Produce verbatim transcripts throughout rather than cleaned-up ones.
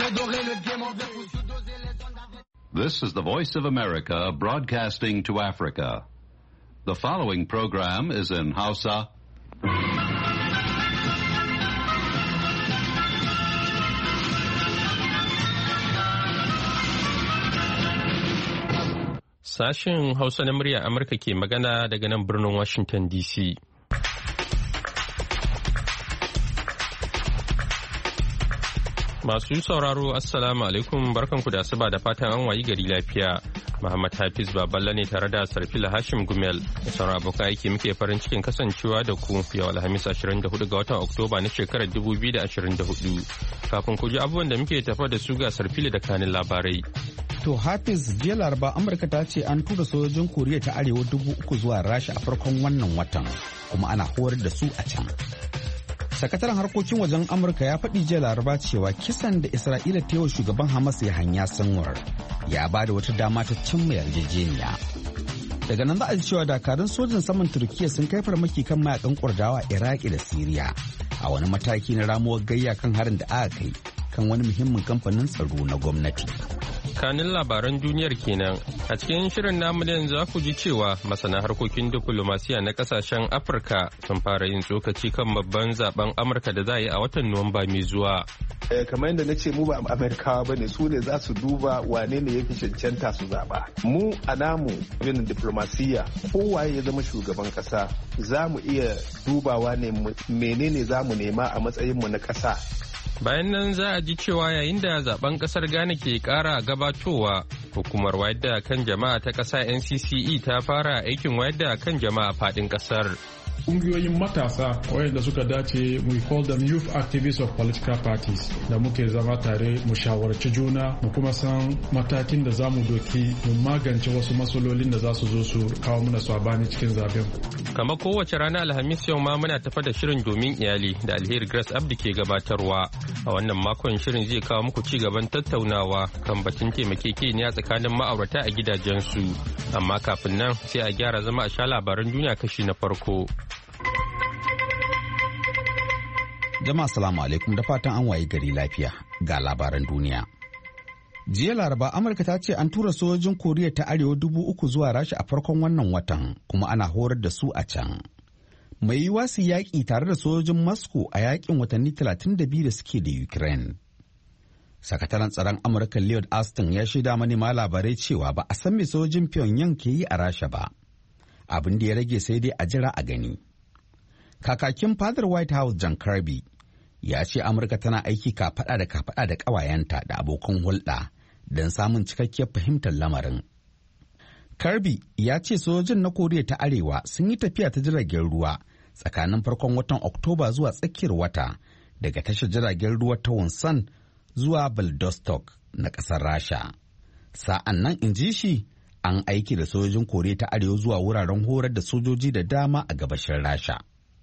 This is the Voice of America broadcasting to Africa. The following program is in Hausa. Sashen Hausa na murya Amurka ke magana daga nan birnin Washington D C. Masu sauraro Assalamu alaikum barkanku da asuba da fatan an wayi gari lafiya. Muhammad Hafiz Baballa ne tare da Sarfila Hashim Gumel da sauran abokan aiki muke farin cikin kasancewa da ku yau Alhamis ashirin da hudu ga watan Oktoba na shekarar dubu biyu da ashirin da hudu. Kafin ku ji abubuwan da muke tafa da su ga Sarfila da kanin labarai. To Hafiz jiya Laraba Amurka ta ce an tura sojojin Koriya ta Arewa dubu uku zuwa Rasha a farkon wannan watan kuma ana horar da su a can. Sakataren harkokin wajen Amurka ya faɗi jiya Laraba cewa kisan da Isra'ila ta yi wa shugaban Hamas Yahaya Sinwar ya ba da wata dama ta cimma yarjejeniya. Daga nan za a ji cewa dakarun sojin saman Turkiyya sun kai farmaki kan mayakan Kurdawa Iraki da Siriya a wani mataki na ramuwar gayya kan harin da aka kai kan wani muhimmin kamfanin tsaro na gwamnati. Kanin labaran duniyar kenan a cikin shirin namu da yanzu ku ji cewa masana harkokin diplomasiya na kasashen Afirka sun fara yin tsokaci kan babban zaben Amurka da za a yi a watan Nuwamba mai zuwa. Kamar yadda na ce mu ba Amerikawa ba ne, su ne za su duba wane ne ya fi cancanta su zaba. Mu a namu yin diplomasiya kowaye ya zama shugaban kasa za mu iya dubawa ne menene za mu nema a matsayinmu na kasa. Bayan nan za a ji cewa yayin da zaben kasar Ghana ke kara gabatowa, hukumar wayar da kan jama'a ta kasa N C C E ta fara aikin wayar da kan jama'a fadin kasar. Kungiyoyin matasa wayanda suka dace we call them youth activists of political parties da muke zama tare mu shawarci juna mu kuma san matakin da za mu doki mu magance wasu matsalolin da za su zo su kawo mana sabani cikin zaben. Kamar kowace rana Alhamis yau ma muna tafa da shirin domin iyali da Alheri Grace Abdi ke gabatarwa. A wannan makon shirin zai kawo muku ci gaban tattaunawa kan batun taimakekeniya tsakanin ma'aurata a gidajensu. Amma kafin nan sai a gyara zama a sha labaran duniya kashi na farko. Jama'a salamu alaikum da fatan an waye gari lafiya ga labaran duniya. Jiya Laraba Amurka ta ce an tura sojojin Koriya ta Arewa dubu uku zuwa Rasha a farkon wannan watan kuma ana horar da su a can. Mai yiwuwa su yaƙi tare da sojojin Moscow a yaƙin watanni talatin da biyu da suke da Ukraine. Sakataren tsaron Amurka Lloyd Austin ya shaida manema labarai cewa ba a san me sojojin Pyongyang ke yi a Rasha ba. Abin da ya rage sai dai a jira a gani. Kakakin fadar White House John Kirby ya ce Amurka tana aiki kafaɗa da kafaɗa da ƙawayenta da abokan hulɗa don samun cikakkiyar fahimtar lamarin. Kirby ya ce sojojin na Koriya ta Arewa sun yi tafiya ta jiragen ruwa tsakanin farkon watan Oktoba zuwa tsakiyar wata daga tashar jiragen ruwa ta Wonsan zuwa Vladivostok na ƙasar Rasha. Sa'an nan in ji shi an aiki da sojojin Koriya ta Arewa zuwa wuraren horar da sojoji da dama a gabashin Rasha.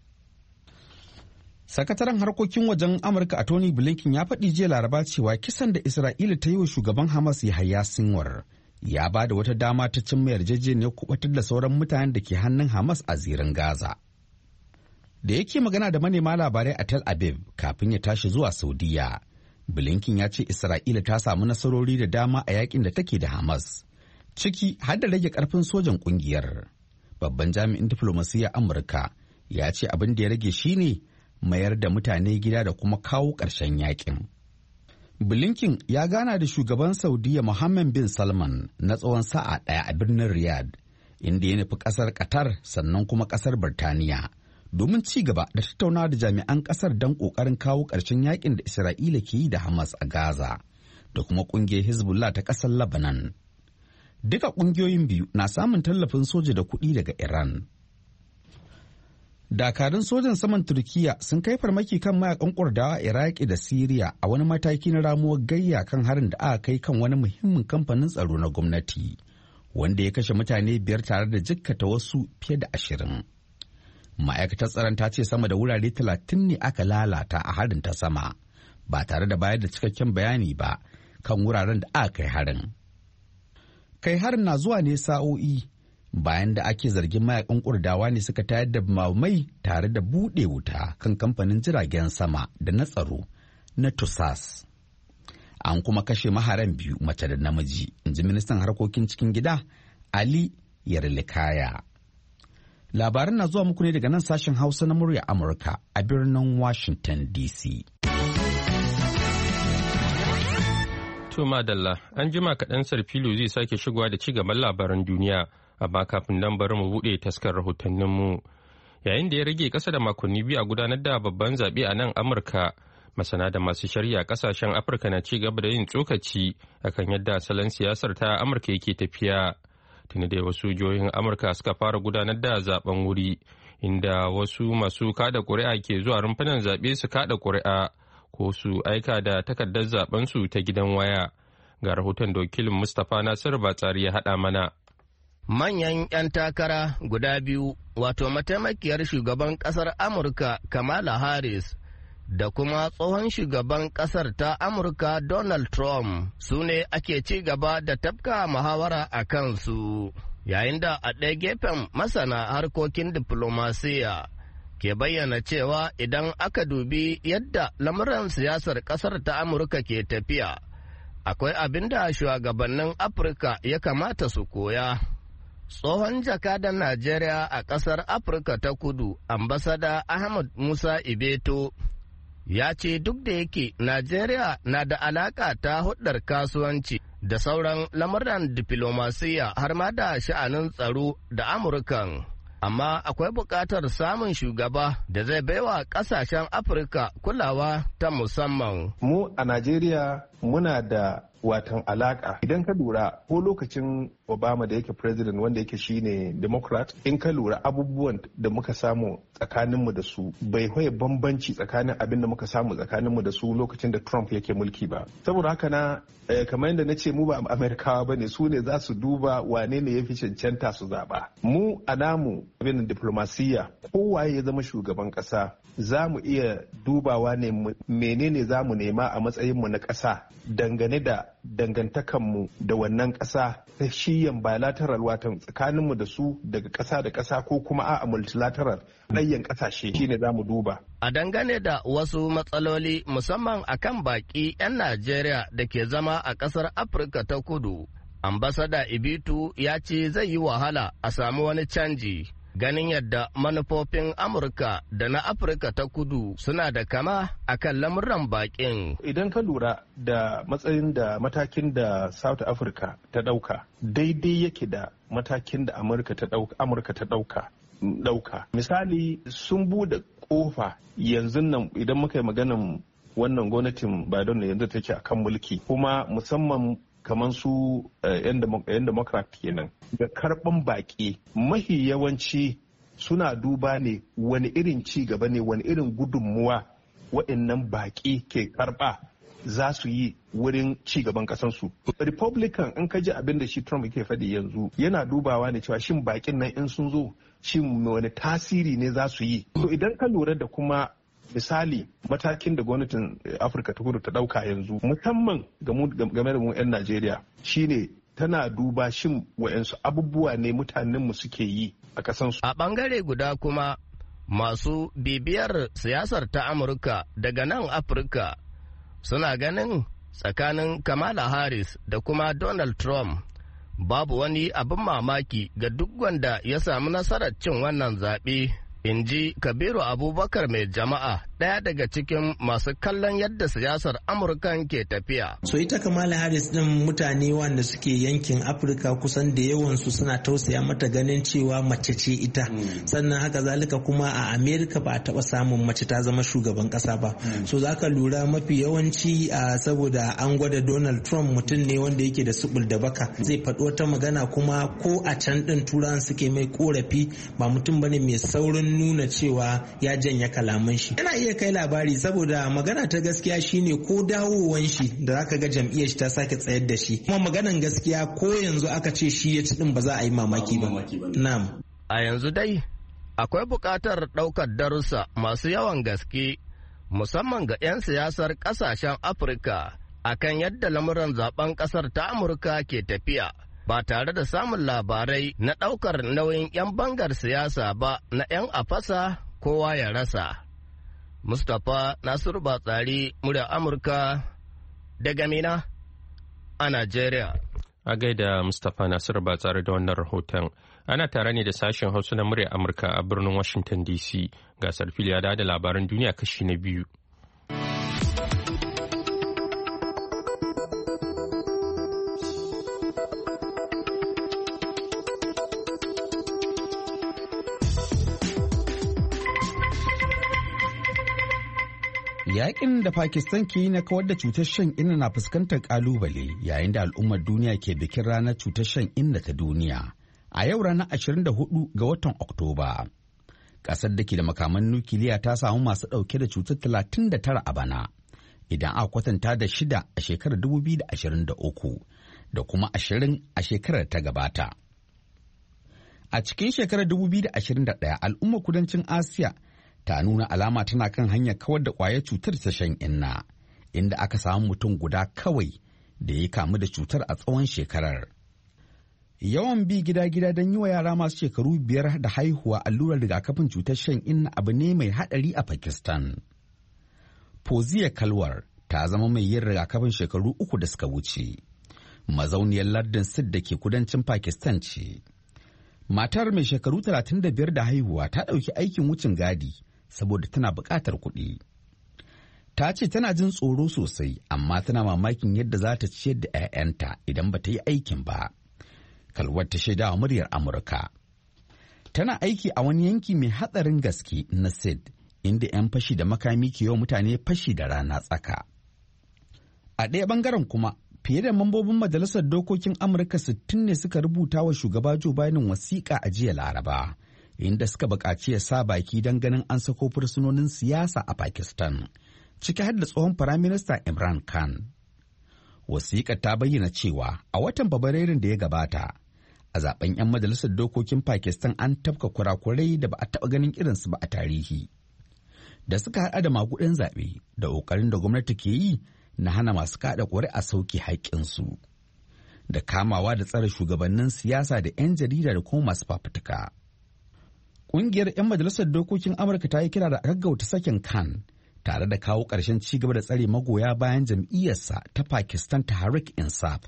Sakataren harkokin wajen Amurka a Tony Blinken ya faɗi jiya Laraba cewa kisan da Isra'ila ta yi wa shugaban Hamas Yahaya Sinwar ya ba da wata dama ta cimma yarjejeniyar kubatar da sauran mutanen da ke hannun Hamas a zirin Gaza. Da yake magana da manema labarai a Tel Aviv kafin ya tashi zuwa Saudiya, Blinken ya ce Isra'ila ta samu nasarori da dama a yakin da take da Hamas, ciki har da rage karfin sojan kungiyar. Babban jami'in diflomasiyyar Amurka ya ce abin da ya rage shine mayar da mutane gida da kuma kawo ƙarshen yakin. Blinken ya gana da shugaban Saudiya Mohammed bin Salman na tsawon sa'a ɗaya a birnin Riyadh, inda ya nufi ƙasar Qatar sannan kuma ƙasar Birtaniya domin ci gaba da tattaunawa da jami'an ƙasar don ƙoƙarin kawo ƙarshen yakin da Isra'ila ke yi da Hamas a Gaza da kuma ƙungiyar Hezbollah ta ƙasar Lebanon. Duka ƙungiyoyin biyu na samun tallafin soja da kuɗi daga Iran. Dakarun sojan saman Turkiyya sun kai farmaki kan mayakan Kurdawa Iraki da Siriya a wani mataki na ramuwar gayya kan harin da aka kai kan wani muhimmin kamfanin tsaro na gwamnati, wanda ya kashe mutane biyar tare da jikkata wasu fiye da ashirin. Ma'aikatar tsaron ta ce sama da wurare talatin ne aka lalata a harin ta sama, ba tare da bayar da cikakken bayani ba kan wuraren da aka kai harin. Kai harin na zuwa ne sa'o'i bayan da ake zargin mayakan Kurdawa ne suka tayar da mamai tare da buɗe wuta kan kamfanin jiragen sama da na tsaro na Tusas. A An kuma kashe maharan biyu mace da namiji, in ji ministan harkokin cikin gida Ali Yarlikaya. Labaran na zuwa muku ne daga nan sashen Hausa na murya Amurka a birnin Washington D C. To madalla, an jima kaɗan Sarfilu zai sake shigowa da ci gaban labaran duniya, amma kafin nan bari mu buɗe taskar rahotanninmu. Yayin da ya rage ƙasa da makonni biyu a gudanar da babban zaɓe a nan Amurka, masana da masu shari'a ƙasashen Afirka na ci gaba da yin tsokaci akan yadda salon siyasar ta Amurka yake tafiya. Tuni da wasu jihohin Amurka suka fara gudanar da zaben wuri, inda wasu masu kada ƙuri'a ke zuwa rumfunan zaɓe su kada ƙuri'a ko su aika da takardar zaben su ta gidan waya. Ga rahoton da wakilin Mustapha Nasiru Batsari ya haɗa mana. Manyan 'yan takara guda biyu, wato mataimakiyar shugaban ƙasar Amurka Kamala Harris da kuma tsohon shugaban ƙasar ta Amurka Donald Trump, su ne ake ci gaba da tafka muhawara a kansu, yayin da a ɗaya gefen masana harkokin diflomasiya ke bayyana cewa idan aka dubi yadda lamuran siyasar ƙasar ta Amurka ke tafiya, akwai abin da shugabannin Afirka ya kamata su koya. Tsohon jakadan Najeriya a ƙasar Afirka ta Kudu, ambasada Ahmad Musa Ibeto, ya ce duk da yake Najeriya na da alaƙa ta hudar kasuwanci da sauran lamuran diflomasiya har ma da sha'anin tsaro da Amurkan, amma akwai buƙatar samun shugaba da zai baiwa ƙasashen Afirka kulawa ta musamman. Mu a Najeriya muna da watan alaka idan ka lura ko lokacin Obama da yake president wanda yake shine Democrat, in ka lura abubuwan da muka samu tsakaninmu da su bai hoye bambanci tsakanin abin da muka samu tsakaninmu da su lokacin da Trump yake mulki ba. Saboda haka na eh, kamar yadda na ce mu ba Amerikawa bane, su ne za su duba wane ne ya fi cancanta su zaba. Mu a namu abin diplomasiya kowaye ya zama shugaban kasa za mu iya dubawa ne menene za mu nema a matsayinmu na ƙasa dangane da dangantakanmu da wannan ƙasa ta shiyan bilateral watan tsakaninmu da su daga ƙasa da ƙasa ko kuma a multilateral ɗayyan ƙasashe shine za mu duba. A dangane da wasu matsaloli musamman akan baƙi 'yan Najeriya da ke zama a ƙasar Afirka ta Kudu, ambasada Ibitu ya ce zai yi wahala a samu wani canji. Ganin yadda manufofin Amurka da na Afirka ta Kudu suna da kama a kan lamuran bakin. Idan ka lura da matsayin da matakin da South Africa ta ɗauka, daidai yake da matakin da Amurka ta ɗauka. Amurka ta ɗauka. ɗauka. Misali sun bude ƙofa yanzu nan idan muka yi maganan wannan gwamnatin Biden yanzu take akan mulki, kuma musamman kamar su yan democrat kenan da karban baki mahi yawanci suna duba ne wani irin ci gaba ne wani irin gudunmuwa waɗannan baki ke karba za su yi wurin ci gaban kasansu. Republican in ka ji abin da shi Trump yake faɗi yanzu yana dubawa ne cewa shin bakin nan in sun zo shin wani tasiri ne za su yi. To idan ka lura da kuma misali matakin da gwamnatin Afirka ta Kudu ta dauka yanzu musamman game da mu 'yan Najeriya shine tana duba shin wa'yansu abubuwa ne mutanenmu suke yi a kasansu. A bangare guda kuma masu bibiyar siyasar ta Amurka daga nan Afirka suna ganin tsakanin Kamala Harris da kuma Donald Trump babu wani abin mamaki ga duk wanda ya samu nasarar cin wannan zaɓe. In ji Kabiru Abubakar mai jama'a, ɗaya daga cikin masu kallon yadda siyasar Amurkan ke tafiya. So ita Kamala Harris ɗin mutane wanda suke yankin Afirka kusan da yawansu suna tausaya mata ganin cewa mace ce ita. Mm. Sannan haka zalika kuma a Amerika ba a taɓa samun mace ta zama shugaban ƙasa ba. Mm. So za ka lura mafi yawanci a saboda an gwada Donald Trump mutum ne wanda yake da subul da baka. Mm. Zai faɗi wata magana kuma ko a can ɗin turan suke mai korafi ba mutum bane mai saurin nuna cewa ya janya kalaman shi. Yana iya kai labari saboda magana ta gaskiya shine ko dawowan shi da zaka ga jam'iyyar shi ta sake tsayar da shi. Kuma maganan gaskiya ko yanzu aka ce shi ya ci din ba za a yi mamaki ba. Na'am. A yanzu dai akwai buƙatar ɗaukar darussa masu yawan gaske musamman ga 'yan siyasar ƙasashen Afirka akan yadda lamuran zaben ƙasar ta Amurka ke tafiya. Ba tare da samun labarai na ɗaukar nauyin 'yan bangar siyasa ba na 'yan afasa kowa ya rasa. Mustapha Nasiru Batsari, murya Amurka daga Mina a Najeriya. A gaida Mustapha Nasiru ba tsare da wannan rahoton. Ana tare ne da sashen Hausa na murya Amurka a birnin Washington D C. Gasar fili ya da labaran duniya kashi na biyu. Yaƙin da Pakistan ke yi na kawar da cutar shan inna na fuskantar ƙalubale yayin da al'ummar duniya ke bikin ranar cutar shan inna ta duniya a yau ranar ashirin da hudu ga watan Oktoba. Ƙasar da ke da makaman nukiliya ta samu masu ɗauke da cutar talatin da tara a bana, idan aka kwatanta da shida a shekarar dubu biyu da ashirin da uku da kuma ashirin a shekarar ta gabata. A cikin shekarar dubu biyu da ashirin da ɗaya al'ummar kudancin Asiya ta nuna alama tana kan hanyar kawar da ƙwayar cutar ta shan inna, inda aka samu mutum guda kawai da ya kamu da cutar a tsawon shekarar. Yawan bi gida-gida don yi wa yara masu shekaru biyar da haihuwa allurar rigakafin cutar shan inna abu ne mai haɗari a Pakistan. Fauziya Kalwar ta zama mai yin rigakafin shekaru uku da suka wuce. Mazauniyar lardin Sindh da ke kudancin Pakistan ce. Matar mai shekaru talatin da biyar da haihuwa ta ɗauki aikin wucin gadi saboda tana buƙatar kuɗi. Ta ce tana jin tsoro sosai, amma tana mamakin yadda za ta ciyar da 'ya'yanta idan ba ta yi aikin ba. Kalwar ta shaida wa muryar Amurka. Tana aiki a wani yanki mai hatsarin gaske na Sindh, inda 'yan fashi da makami ke yawan mutane fashi da rana tsaka. A ɗaya ɓangaren kuma, fiye da mambobin Majalisar Dokokin Amurka sittin ne suka rubuta wa shugaba Joe Biden wasiƙa a jiya Laraba, inda suka buƙaci ya sa baki don ganin an sako fursunonin siyasa a Pakistan, ciki har da tsohon Firaminista Imran Khan. Wasiƙar ta bayyana cewa a watan Fabrairun da ya gabata, a zaben 'yan Majalisar Dokokin Pakistan an tafka kurakurai da ba a taɓa ganin irinsu ba a tarihi, da suka haɗa da maguɗin zaɓe da ƙoƙarin da gwamnati ke yi na hana masu kaɗa ƙuri'a sauke haƙƙinsu, da kamawa da tsare shugabannin siyasa da 'yan jarida da kuma masu fafutuka. Ƙungiyar 'yan Majalisar Dokokin Amurka ta yi kira da gaggauta sakin Khan tare da kawo ƙarshen ci gaba da tsare magoya bayan jam'iyyarsa ta Pakistan Tehreek Insaf.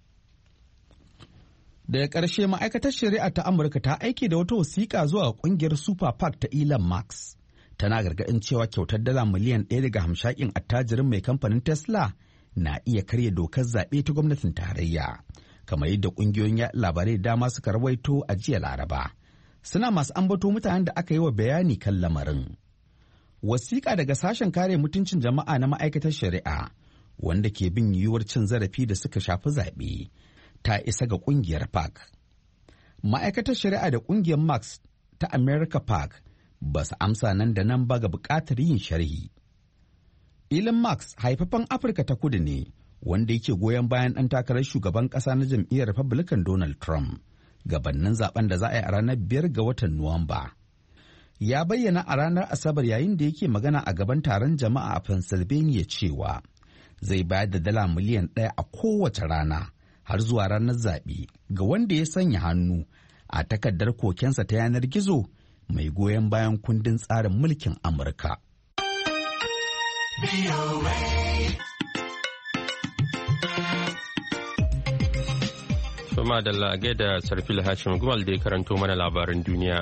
Daga ƙarshe, ma'aikatar shari'a ta Amurka ta aike da wata wasiƙa zuwa ƙungiyar Super PAC ta Elon Musk. Tana gargaɗin cewa kyautar dala miliyan ɗaya daga hamshakin attajirin mai kamfanin Tesla na iya karya dokar zaɓe ta gwamnatin tarayya, kamar yadda ƙungiyoyin labarai dama suka rawaito a jiya Laraba. Suna masu ambato mutanen da aka yi wa bayani kan lamarin. Wasiƙa daga sashen kare mutuncin jama'a na ma'aikatar shari'a, wanda ke bin yiwuwar cin zarafi da suka shafi zaɓe, ta isa ga ƙungiyar PAC. Ma'aikatar shari'a da ƙungiyar Marx ta America PAC ba su amsa nan da nan ba ga buƙatar yin sharhi. Elon Musk haifafan Afirka ta Kudu ne, wanda yake goyon bayan ɗan takarar shugaban ƙasa na jam'iyyar Republican Donald Trump gabanin zaben da za a yi a ranar biyar ga watan Nuwamba. Ya bayyana a ranar Asabar yayin da yake magana a gaban taron jama'a a Pennsylvania cewa zai bayar da dala miliyan ɗaya a kowace rana har zuwa ranar zaɓe ga wanda ya sanya hannu a takardar kokensa ta yanar gizo mai goyon bayan kundin tsarin mulkin Amurka. Soma da lage da Sarfil Hashim Gumal da ya karanto mana labaran duniya.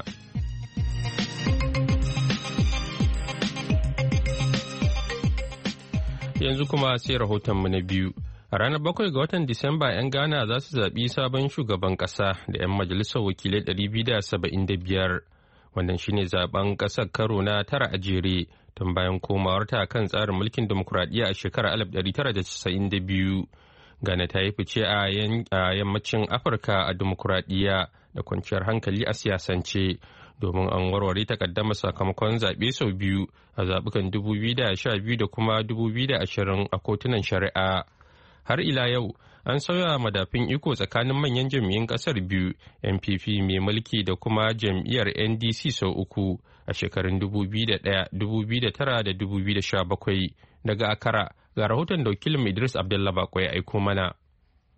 Yanzu kuma sai rahotonmu na biyu. A ranar bakwai ga watan Disamba 'yan Ghana za su zaɓi sabon shugaban ƙasa da 'yan majalisar wakilai ɗari biyu da saba'in da biyar. Wannan shine zaben ƙasar karo na tara a jere tun bayan komawarta kan tsarin mulkin demokuraɗiyya a shekarar alif ɗari tara da casa'in da biyu. Ghana ta yi fice a yammacin Afirka a demokuraɗiyya da kwanciyar hankali a siyasance, domin an warware takaddama sakamakon zaɓe sau biyu a zaɓukan dubu biyu da sha biyu da kuma dubu biyu da ashirin a kotunan shari'a. Har ila yau an sauya madafin iko tsakanin manyan jam'iyyun ƙasar biyu, N P P mai mulki da kuma jam'iyyar N D C sau uku a shekarun dubu biyu da ɗaya, dubu biyu da tara da dubu biyu da sha bakwai. Daga Akara, ga rahoton da wakilin Idris Abdullah Bako ya aiko mana.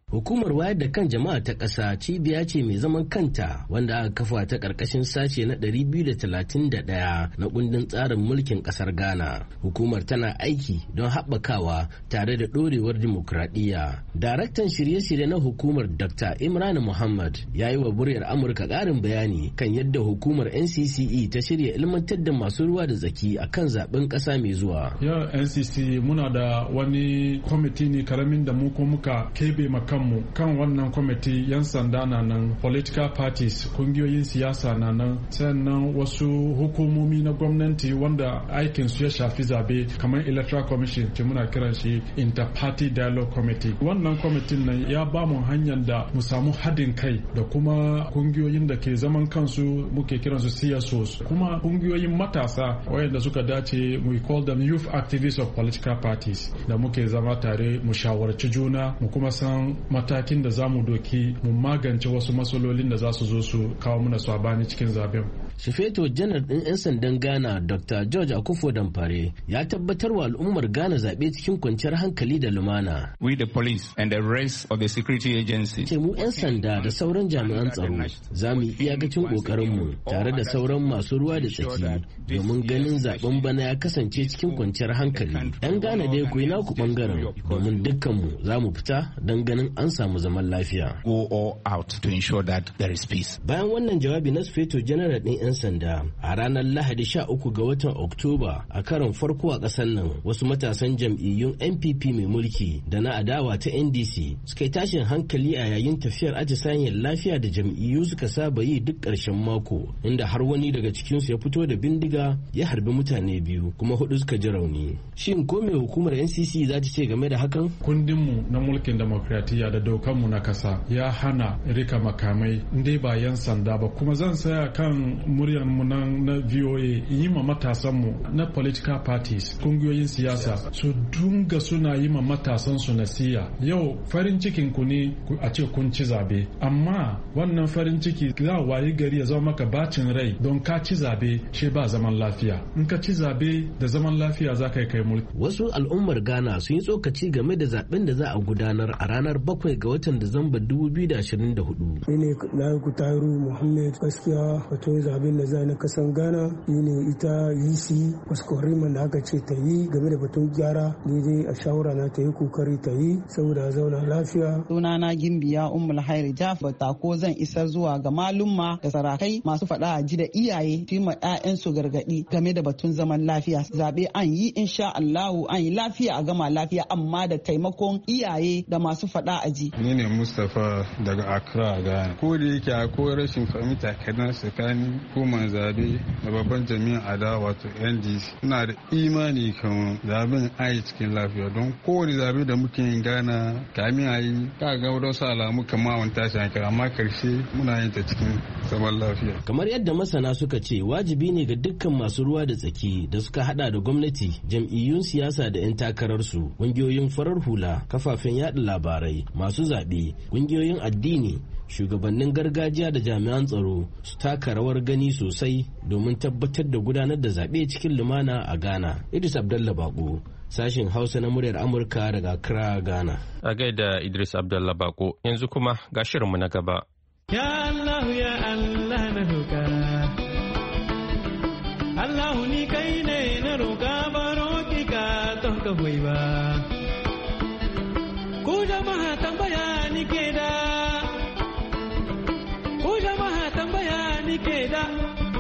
Hukumar wayar da kan jama'a ta ƙasa cibiya ce mai zaman kanta wanda aka kafa ta ƙarƙashin sashe na ɗari biyu da talatin da ɗaya na kundin tsarin mulkin ƙasar Ghana. Hukumar tana aiki don haɓakawa tare da ɗorewar dimokuraɗiyya. Daraktan shirye-shirye na hukumar Doctor Imran Muhammad ya yi wa muryar Amurka ƙarin bayani kan yadda hukumar N C C E ta shirya ilmantar da masu ruwa da tsaki a kan zaɓen ƙasa mai zuwa. Yau N C C E muna da wani kwamiti ne karamin da mu ko muka kebe maka mu kan wannan kwamiti yan sanda na nan, political parties kungiyoyin siyasa na nan, sannan wasu hukumomi na gwamnati wanda aikin su ya shafi zabe kamar electoral commission ke muna kiran shi inter-party dialogue committee. Wannan kwamitin nan ya ba mu hanyar da mu samu haɗin kai da kuma kungiyoyin da ke zaman kansu muke kiran su C S Os, kuma kungiyoyin matasa wayanda suka dace we call them youth activists of political parties, da muke zama tare mu shawarci juna mu kuma san matakin da za mu doki mu magance wasu matsalolin da za su zo su kawo mana sabani cikin zaben. Sufeto janar ɗin 'yan sandan Ghana Doctor George Akufo Damfare ya tabbatar wa al'ummar Ghana zaɓe cikin kwanciyar hankali da lumana. We the police and the rest of the security agencies. Ce mu 'yan sanda da sauran jami'an tsaro za mu yi iyakacin ƙoƙarinmu tare da sauran masu ruwa da tsaki domin ganin zaɓen bana ya kasance cikin kwanciyar hankali. 'Yan Ghana dai ku yi naku ɓangaren domin dukkanmu za mu fita don ganin an samu zaman lafiya. Go all out to ensure that there is peace. Bayan wannan jawabi na Sufeto janar ɗin 'yan sanda a ranar Lahadi sha uku ga watan Oktoba a karon farko a ƙasar nan, wasu matasan jam'iyyun N P P mai mulki da na adawa ta N D C suka yi tashin hankali a yayin tafiyar atisayen lafiya da jam'iyyu suka saba yi duk ƙarshen mako, inda har wani daga cikinsu ya fito da bindiga ya harbi mutane biyu kuma hudu suka ji rauni. Shin ko me hukumar N C C za ta ce game da hakan? Kundinmu na mulkin demokratiya da dokanmu na kasa ya hana rika makamai inda ba 'yan sanda ba, kuma zan saya kan muryar mu nan na V O A yi ma matasan mu na political parties kungiyoyin siyasa su dunga suna yi ma matasan su nasiya. Yau farin cikin ku ne a ce kun ci zabe, amma wannan farin ciki za wayi gari ya zama maka bacin rai don ka ci zabe shi ba zaman lafiya. In ka ci zabe da zaman lafiya za ka yi kai mulki. Wasu al'ummar Ghana sun yi tsokaci game da zaben da za a gudanar a ranar bakwai ga watan Disamba dubu biyu da ashirin da hudu. Ni ne na Kutaru Muhammad, gaskiya wato zaben da za na kasan Ghana ni ne ita U C Kwaskwarima da aka ce ta yi game da batun gyara, ni dai a shawara na ta yi kokari ta yi saboda zauna lafiya. Sunana Gimbiya Ummul Hairi Jafar, ko zan isar zuwa ga malumma da sarakai masu faɗa a ji da iyaye su ma 'ya'yansu gargaɗi game da batun zaman lafiya. Zabe an yi insha Allahu an yi lafiya a gama lafiya, amma da taimakon iyaye da masu faɗa a ji. Ni ne Mustapha daga Accra, Ghana. Ko da yake akwai rashin fahimta kadan tsakanin hukumar zabe da babban jami'an adawa wato N D C, ina da imani kan zaben ayi cikin lafiya, don kowane zabe da muke yin Ghana kamin a yi ka ga wasu alamu kamar wani tashi hankali, amma karshe muna yin ta cikin zaman lafiya. Kamar yadda masana suka ce wajibi ne ga dukkan masu ruwa da tsaki da suka hada da gwamnati, jam'iyyun siyasa da 'yan takararsu, ƙungiyoyin farar hula, kafafen yada labarai, masu zaɓe, ƙungiyoyin addini, shugabannin gargajiya da jami'an tsaro su taka rawar gani sosai domin tabbatar da gudanar da zaɓe cikin lumana a Ghana. Idris Abdallah Bako, sashen Hausa na muryar Amurka daga Accra, Ghana. A gaida Idris Abdallah Bako, yanzu kuma ga shirinmu na gaba. Ya Allah ya Allah na roƙa, Allah ni kai ne na roƙa, baro ki ka ton ka hoyi ba. Ku jama'a tambaya ni ke da, ku jama'a tambaya ni ke da.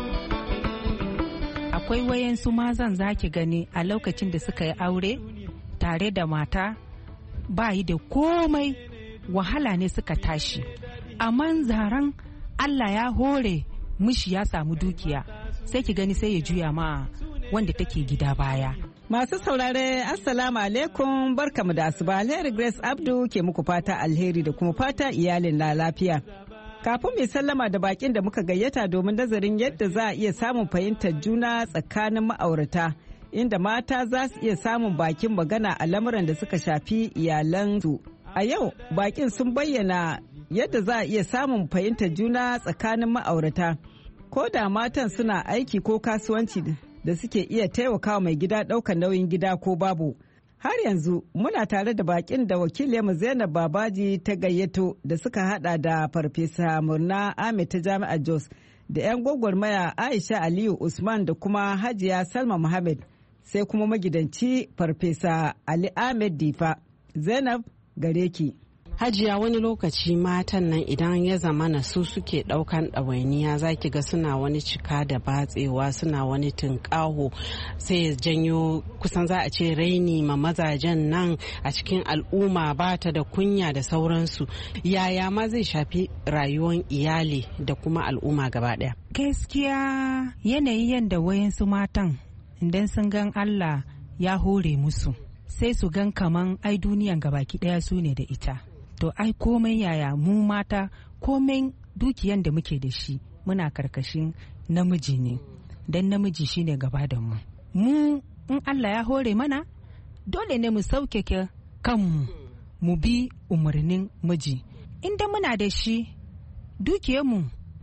Akwai wayansu mazan zaki gani a lokacin da suka yi aure tare da mata ba yi da komai, wahala ne suka tashi, amma zaren Allah ya hore mishi ya samu dukiya, sai ki gani sai ya juya ma wanda take gida baya. Masu saurare Assalamu alaikum, barkamu da asuba. Alheri Grace Abdu ke muku fata alheri da kuma fata iyalin na lafiya. Kafin mai sallama da bakin da muka gayyata domin nazarin yadda za a iya samun fahimtar juna tsakanin ma'aurata, inda mata za su iya samun bakin magana a lamuran da suka shafi iyalansu. A yau bakin sun bayyana yadda za a iya samun fahimtar juna tsakanin ma'aurata, ko da matan suna aiki ko kasuwanci da suke iya taimakawa mai gida ɗaukar nauyin gida ko babu. Har yanzu muna tare da bakin da wakiliyarmu Zainab Babaji ta gayyato da suka hada da Farfesa Murna Ahmed ta Jami'ar Jos da 'yan gwagwarmaya Aisha Aliyu Usman da kuma Hajiya Salma Muhammad sai kuma magidanci Farfesa Ali Ahmed Difa. Zainab gare ki. Hajiya, wani lokaci matan nan idan ya zamana su suke daukan ɗawainiya za ki ga suna wani cika da batsewa, suna wani tunƙaho, sai ya janyo kusan za a ce raini ma mazajen nan a cikin al'umma, ba ta da kunya da sauransu. Yaya ma zai shafi rayuwar iyali da kuma al'umma gaba ɗaya? Gaskiya yanayi yadda wayansu matan idan sun gan Allah ya hore musu sai su gan kaman ai duniyan gabaki ɗaya su ne da ita. To ai komai yaya mu mata komai dukiyan da muke da shi muna karkashin namiji ne, dan namiji shine gaba da mu. Mu in Allah ya hore mana dole ne mu sauke kanmu mu bi umarnin miji. Inda muna da shi dukiyanmu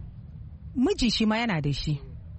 miji shi ma yana da shi,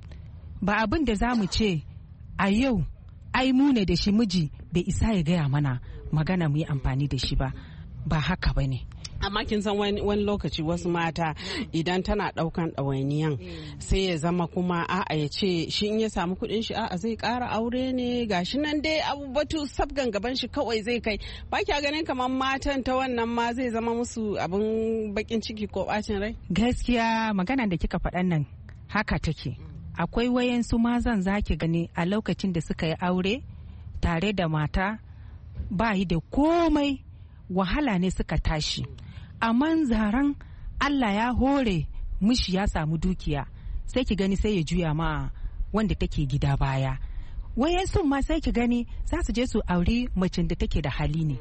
ba abin da za mu ce a yau ai mu ne da shi miji bai isa ya gaya mana magana mu yi amfani da shi ba. Ba haka ba ne. Amma kin san wani lokaci wasu mata idan tana daukan ɗawainiyan sai ya zama kuma a'a ya ce shi in ya samu kuɗin shi a'a zai ƙara aure ne, gashi nan dai abu batu sabgan gaban shi kawai zai kai. Ba kya ganin kamar matan ta wannan ma zai zama musu abin bakin ciki ko bacin rai? Gaskiya magana da kika faɗan nan haka take. Akwai wayansu mazan zaki gani a lokacin da suka yi aure tare da mata ba yi da komai, wahala ne suka tashi, amma zaren Allah ya hore mishi ya samu dukiya sai ki gani sai ya juya ma wanda take gida baya. Wayansu ma sai ki gani za su je su auri macen da take da hali ne,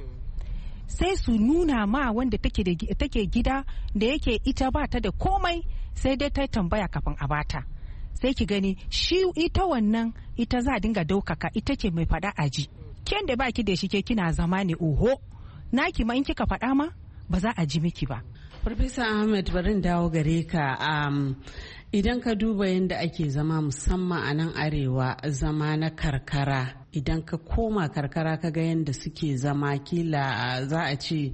sai su nuna ma wanda take gida da yake ita ba ta da komai sai dai ta tambaya kafin a bata. Sai ki gani shi ita wannan ita za a dinga daukaka, ita ce mai fada aji. Ken da baki da shi ke kina zama ne oho naki ma in kika faɗa ma ba za a ji miki ba. Farfesa Ahmed, barin dawo gare ka. Um, idan ka duba yadda ake zama musamman a nan arewa, zama na karkara, idan ka koma karkara ka ga yadda suke zama, kila uh, za a ce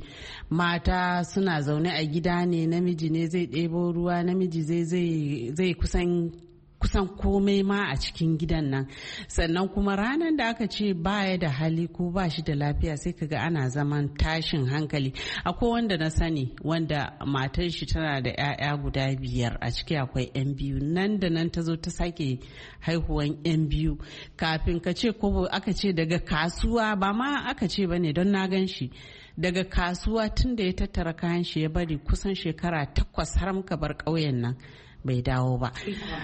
mata suna zaune a gida ne, namiji ne zai ɗebo ruwa, namiji zai zai kusan kusan komai ma a cikin gidan nan. Sannan kuma ranar da aka ce baya da hali ko ba shi da lafiya sai kaga ana zaman tashin hankali. Akwai wanda na sani wanda matar shi tana da 'ya'ya guda biyar, a ciki akwai 'yan biyu, nan da nan ta zo ta sake haihuwan 'yan biyu. Kafin ka ce ko aka ce daga kasuwa, ba ma aka ce bane don na gan shi daga kasuwa tun da ya tattara kayan shi ya bari kusan shekara takwas har muka bar ƙauyen nan bai dawo ba.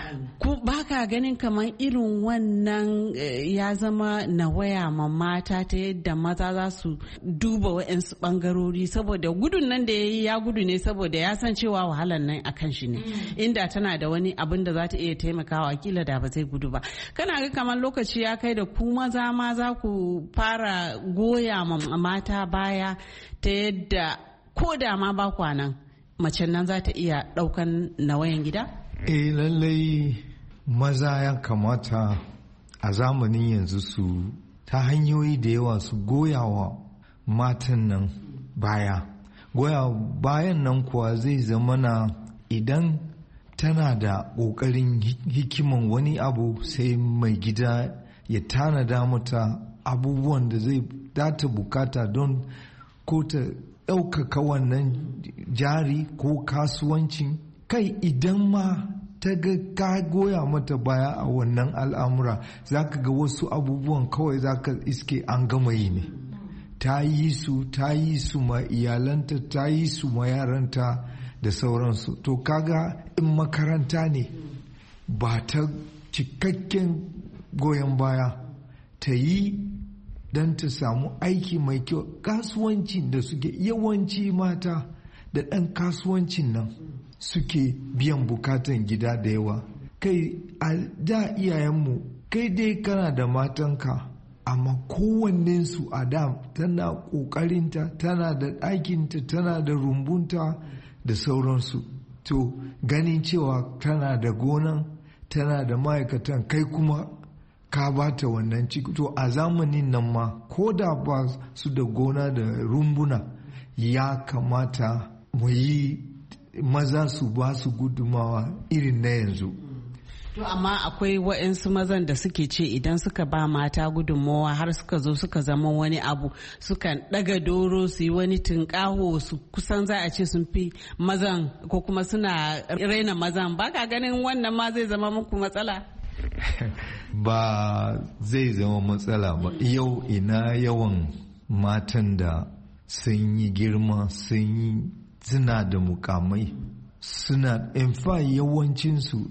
Ku baka ganin kamar irin wannan ya zama nawaya ma mata ta yadda maza za su duba wa'yansu bangarori, saboda gudun nan da ya yi ya gudu ne saboda ya san cewa wahalar nan a kan shi ne. Inda tana da wani abin da za ta iya taimakawa kila da ba zai gudu ba. Kana ga kamar lokaci ya kai da ku maza ma za ku fara goya ma mata baya ta yadda ko da ma ba kwanan macen nan za ta iya ɗaukan nawayan gida? Eh, lallai maza ya kamata a zamanin yanzu su ta hanyoyi da yawa su goyawa matan nan baya. Goya bayan nan kuwa zai zama na idan tana da ƙoƙarin hikiman wani abu sai mai gida ya tanada mata abubuwan da zai data bukata don ko ta ɗaukaka wannan jari ko kasuwancin. Kai idan ma ta ga ka goya mata baya a wannan al'amura, za ka ga wasu abubuwan kawai za ka iske an gama yi ne. Ta yi su, ta yi su ma iyalanta, ta yi su ma yaranta da sauransu. To kaga in makaranta ne ba ta cikakken goyon baya ta yi don ta samu aiki mai kyau. Kasuwancin da suke yawanci mata da ɗan kasuwancin nan suke biyan bukatan gida da yawa. Kai a da iyayenmu, kai dai kana da matanka amma kowannensu a da tana ƙoƙarinta, tana da ɗakinta, tana da rumbunta da sauransu. To ganin cewa tana da gonan, tana da ma'aikatan, kai kuma ka bata wannan ciki. To a zamanin nan ma ko da ba su da gona da rumbuna ya kamata mu yi maza su ba su gudumawa irin na yanzu. To amma akwai waɗansu mazan da suke ce idan suka ba mata gudunmawa har suka zo suka zama wani abu sukan ɗaga doro su yi wani tunƙaho su kusan za a ce sun fi mazan ko kuma suna raina mazan. Ba ka ganin wannan ma zai zama muku matsala? Ba zai zama matsala ba. Yau ina yawan matan da sun yi girma sun yi suna da mukamai suna in fa yawancinsu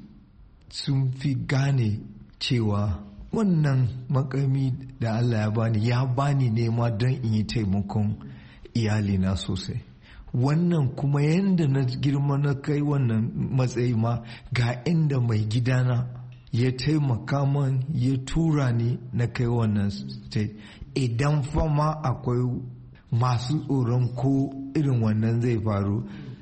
sun fi gane cewa wannan makami da Allah ya bani ya bani nema don in yi taimakon iyalina sosai. Wannan kuma yadda na girma na kai wannan matsayi ma ga inda mai gidana ya taimaka man ya tura ni na kai wannan state. Idan fama akwai masu tsoron ko irin wannan zai faru,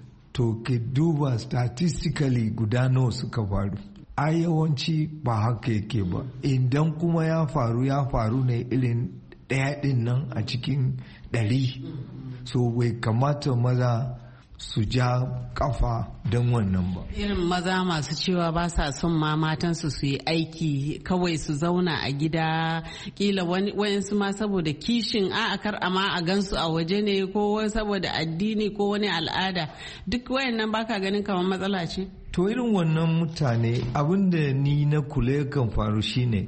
to ke duba statistically guda nawa suka faru. A yawanci ba haka yake ba. Idan kuma ya faru ya faru ne irin ɗaya ɗin nan a cikin ɗari. So bai kamata maza su ja kafa don wannan ba. Irin maza masu cewa ba sa son ma matansu su yi aiki kawai su zauna a gida, kila wayansu ma saboda kishin a kar ama a gansu a waje ne ko saboda addini ko wani al'ada, duk wayannan baka ganin kamar matsala ce? To irin wannan mutane abinda ni na kula kan faru shine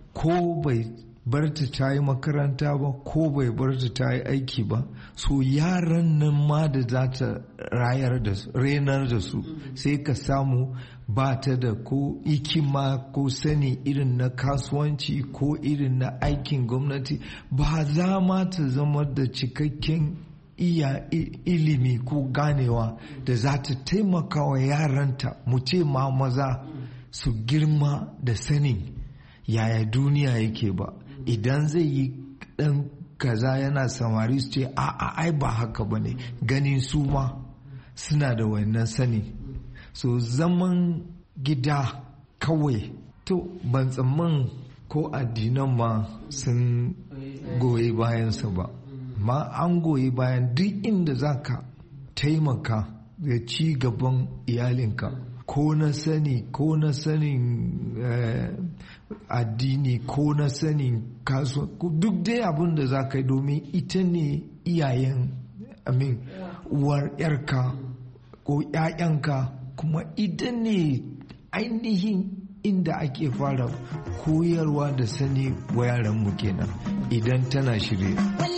ko bai barta ta yi makaranta ba ko bai barta ta yi aiki ba, so yaran nan ma da za ta rayar da su renar da su sai ka samu ba ta da ko ikima ko sani irin na kasuwanci ko irin na aikin gwamnati, ba za ma ta zama da cikakken iya ilimi ko ganewa da za ta taimaka wa yaranta, mu ce ma maza su girma da sanin yaya duniya yake ba. Idan zai yi ɗan kaza yana samari su ce a ai ba haka ba ne, ganin su ma suna da wannan sani. So zaman gida kawai to ban tsamman ko addinan ma sun goyi bayansa ba, ma an goyi bayan duk inda za ka taimaka da ci gaban iyalinka, ko na sani ko na sanin eh, addini ko na sanin kasuwa, duk dai abin da za ka yi domin ita ne iyayen amin uwar yarka ko ‘ya'yanka, kuma ita ne ainihin inda ake fara koyarwa da sani wa yaranmu kenan idan tana shirye.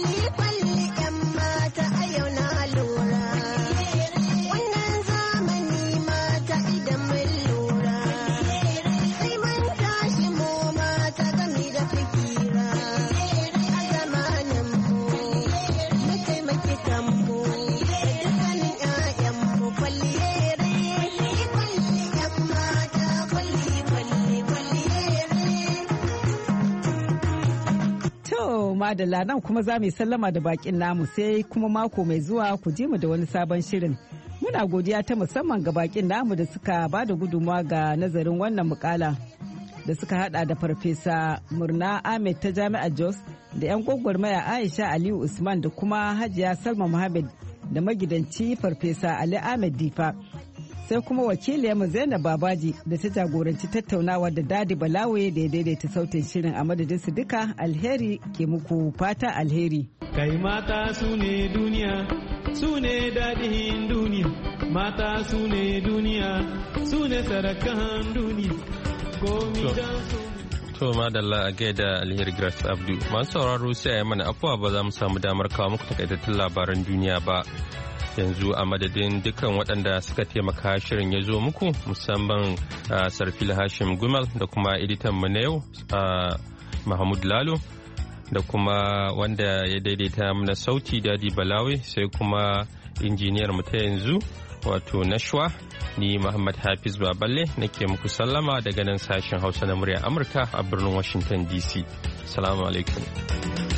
Madalla nan kuma za mu yi sallama da bakin namu sai kuma mako mai zuwa ku ji mu da wani sabon shirin. Muna godiya ta musamman ga bakin namu da suka ba da gudunmawa ga nazarin wannan mukala da suka hada da Farfesa Murna Ahmed ta Jami'ar Jos da 'yan gwagwarmaya Aisha Aliyu Usman da kuma Hajiya Salma Muhammad da magidanci Farfesa Ali Ahmed Difa. Sai kuma wakiliyarmu Zainab Babaji da ta jagoranci tattaunawa da Dadi Balawe da ya daidaita sautin shirin. A madadin su duka alheri ke muku fata alheri. Kai mata su ne duniya, su ne daɗin duniya, mata su ne duniya, su ne sarakan duniya, komi don su. To madalla a gaida alheri Grace Abdu. Masu sauraro sai a yi mana afuwa ba za mu samu damar kawo muku takaitattun labaran duniya ba. Yanzu a madadin dukkan waɗanda suka taimaka shirin ya zo muku, musamman Sarfil Hashim Gumal da kuma editan mu na yau Mahmud Lalo da kuma wanda ya daidaita mana sauti Dadi Balawe, sai kuma injiniyar mu ta yanzu wato Nashwa. Ni Muhammad Hafiz Baballe nake muku sallama daga nan sashen Hausa na murya Amurka a birnin Washington D C. Assalamu alaikum.